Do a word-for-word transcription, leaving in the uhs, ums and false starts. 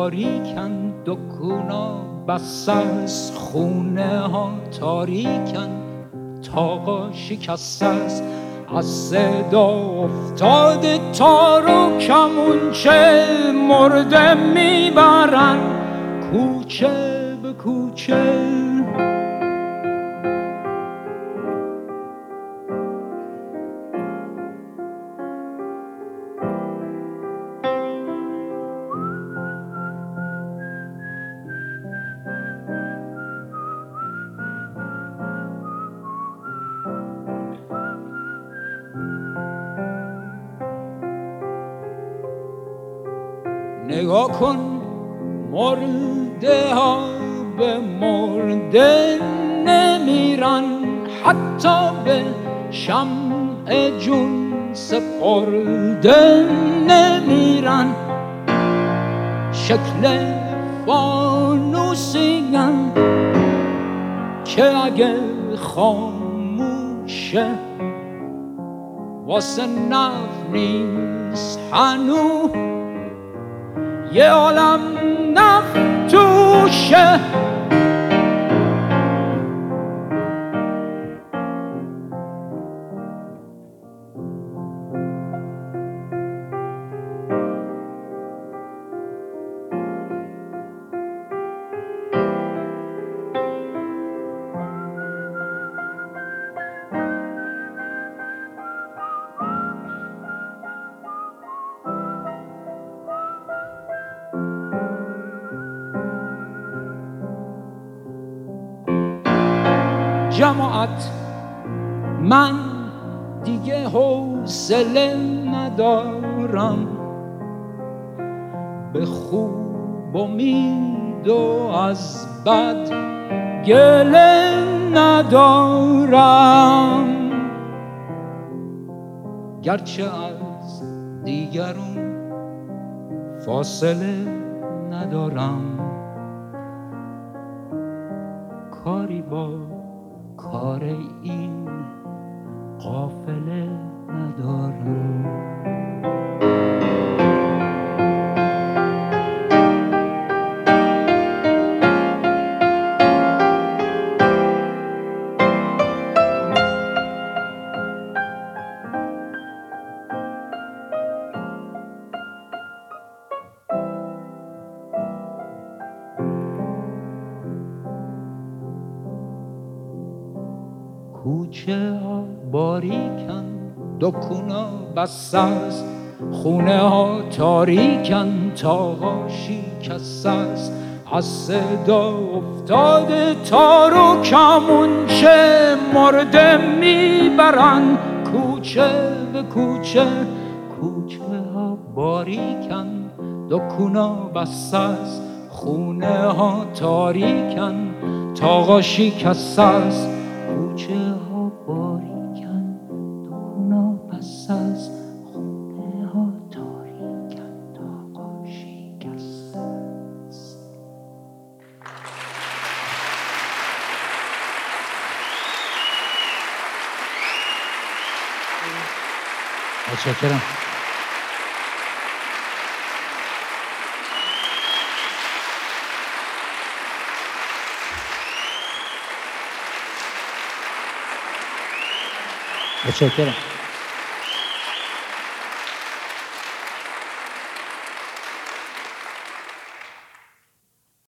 باریکن، دکونا بس از خونه ها تاریکن، تاقا شکسته است از صدا افتاده تار و کمونچه مرده میبرن کوچه به کوچه. نگاه کن مرده ها به مرده نمیرن، حتی به شمع جون سپرده نمیرن، شکل فانوسی‌ان که اگه خاموشه واسه نفت نیست هنو یه عالم نفت توشه. جماعت من دیگه حوصله ندارم، به خوب امید و از بد گله ندارم، گرچه از دیگرون فاصله ندارم، کاری با کار این قافله ندارم. کوچه ها باریکن، دکونا بس از خونه ها تاریکن، تاقا شکسته است از صدا افتاده تار و کمونچه مرده میبرن کوچه به کوچه. کوچه ها باریکن، دکونا بس از خونه ها تاریکن، تاقا شکسته است کوچه ها باریکن، دکونا بس از خونه ها تاریکن، تاقا شکسته است. متشکرم. متشکرم.